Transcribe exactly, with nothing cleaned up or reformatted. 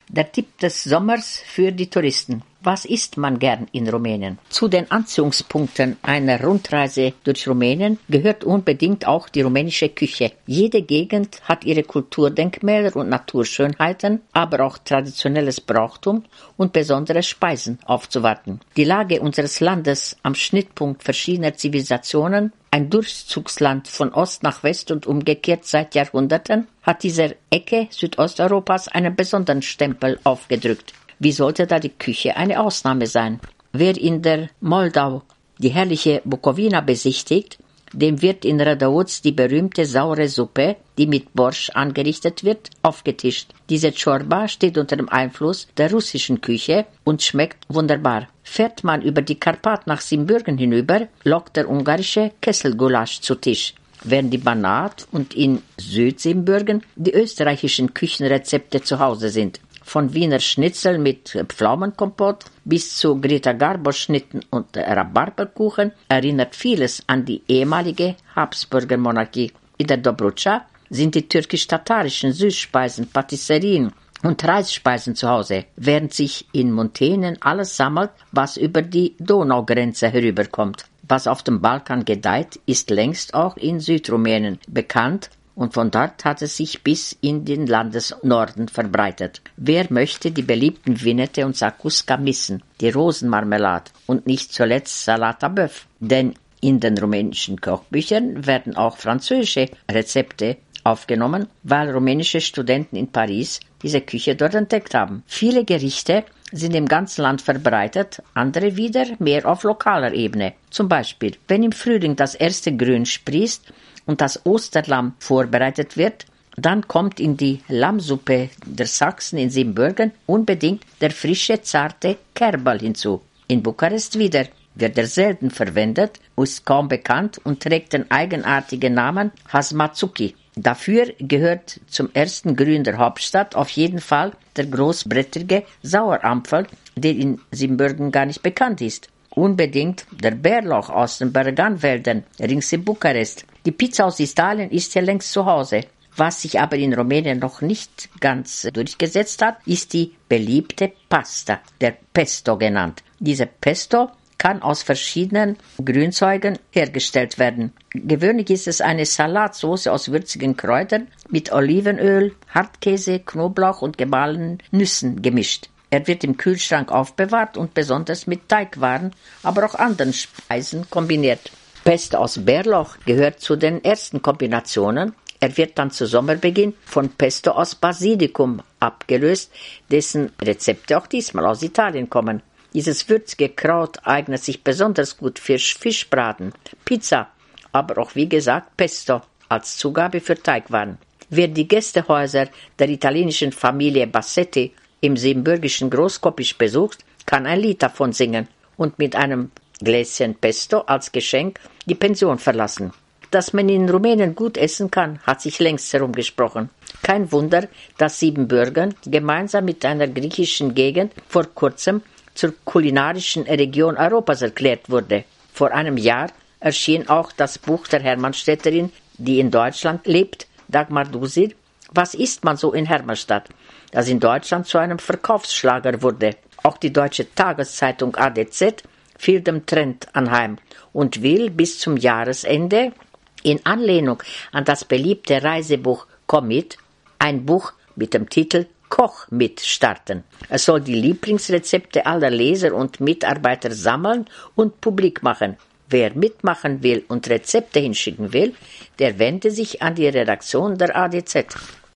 Der Tipp des Sommers für die Touristen. Was isst man gern in Rumänien? Zu den Anziehungspunkten einer Rundreise durch Rumänien gehört unbedingt auch die rumänische Küche. Jede Gegend hat ihre Kulturdenkmäler und Naturschönheiten, aber auch traditionelles Brauchtum und besondere Speisen aufzuwarten. Die Lage unseres Landes am Schnittpunkt verschiedener Zivilisationen, ein Durchzugsland von Ost nach West und umgekehrt seit Jahrhunderten, hat dieser Ecke Südosteuropas einen besonderen Stempel aufgedrückt. Wie sollte da die Küche eine Ausnahme sein? Wer in der Moldau die herrliche Bukowina besichtigt, dem wird in Rădăuți die berühmte saure Suppe, die mit Borsch angerichtet wird, aufgetischt. Diese Ciorba steht unter dem Einfluss der russischen Küche und schmeckt wunderbar. Fährt man über die Karpaten nach Siebenbürgen hinüber, lockt der ungarische Kesselgulasch zu Tisch, während die Banat und in Südsiebenbürgen die österreichischen Küchenrezepte zu Hause sind. Von Wiener Schnitzel mit Pflaumenkompott bis zu Greta Garbo-Schnitten und Rhabarberkuchen erinnert vieles an die ehemalige Habsburger Monarchie. In der Dobrudscha sind die türkisch-tatarischen Süßspeisen, Patisserien und Reisspeisen zu Hause, während sich in Muntenien alles sammelt, was über die Donaugrenze herüberkommt. Was auf dem Balkan gedeiht, ist längst auch in Südrumänien bekannt, und von dort hat es sich bis in den Landesnorden verbreitet. Wer möchte die beliebten Vinete und Zakuska missen, die Rosenmarmelade und nicht zuletzt Salat à Bœuf? Denn in den rumänischen Kochbüchern werden auch französische Rezepte aufgenommen, weil rumänische Studenten in Paris diese Küche dort entdeckt haben. Viele Gerichte sind im ganzen Land verbreitet, andere wieder mehr auf lokaler Ebene. Zum Beispiel, wenn im Frühling das erste Grün sprießt und das Osterlamm vorbereitet wird, dann kommt in die Lammsuppe der Sachsen in Siebenbürgen unbedingt der frische, zarte Kerbal hinzu. In Bukarest wieder wird er selten verwendet, ist kaum bekannt und trägt den eigenartigen Namen Hasmatsuki. Dafür gehört zum ersten Grün der Hauptstadt auf jeden Fall der großblättrige Sauerampfel, der in Siebenbürgen gar nicht bekannt ist. Unbedingt der Bärlauch aus den Berganwäldern rings in Bukarest. Die Pizza aus Italien ist ja längst zu Hause. Was sich aber in Rumänien noch nicht ganz durchgesetzt hat, ist die beliebte Pasta, der Pesto genannt. Diese Pesto kann aus verschiedenen Grünzeugen hergestellt werden. Gewöhnlich ist es eine Salatsauce aus würzigen Kräutern mit Olivenöl, Hartkäse, Knoblauch und gemahlenen Nüssen gemischt. Er wird im Kühlschrank aufbewahrt und besonders mit Teigwaren, aber auch anderen Speisen kombiniert. Pesto aus Bärlauch gehört zu den ersten Kombinationen. Er wird dann zu Sommerbeginn von Pesto aus Basilikum abgelöst, dessen Rezepte auch diesmal aus Italien kommen. Dieses würzige Kraut eignet sich besonders gut für Fischbraten, Pizza, aber auch wie gesagt Pesto als Zugabe für Teigwaren. Wer die Gästehäuser der italienischen Familie Bassetti im siebenbürgischen Großkopisch besucht, kann ein Lied davon singen und mit einem Gläschen Pesto als Geschenk die Pension verlassen. Dass man in Rumänien gut essen kann, hat sich längst herumgesprochen. Kein Wunder, dass Siebenbürgen gemeinsam mit einer griechischen Gegend vor kurzem zur kulinarischen Region Europas erklärt wurde. Vor einem Jahr erschien auch das Buch der Hermannstädterin, die in Deutschland lebt, Dagmar Dusir, Was isst man so in Hermannstadt?, das in Deutschland zu einem Verkaufsschlager wurde. Auch die deutsche Tageszeitung A D Z fiel dem Trend anheim und will bis zum Jahresende in Anlehnung an das beliebte Reisebuch Komm mit ein Buch mit dem Titel Koch mit starten. Es soll die Lieblingsrezepte aller Leser und Mitarbeiter sammeln und publik machen. Wer mitmachen will und Rezepte hinschicken will, der wende sich an die Redaktion der A D Z.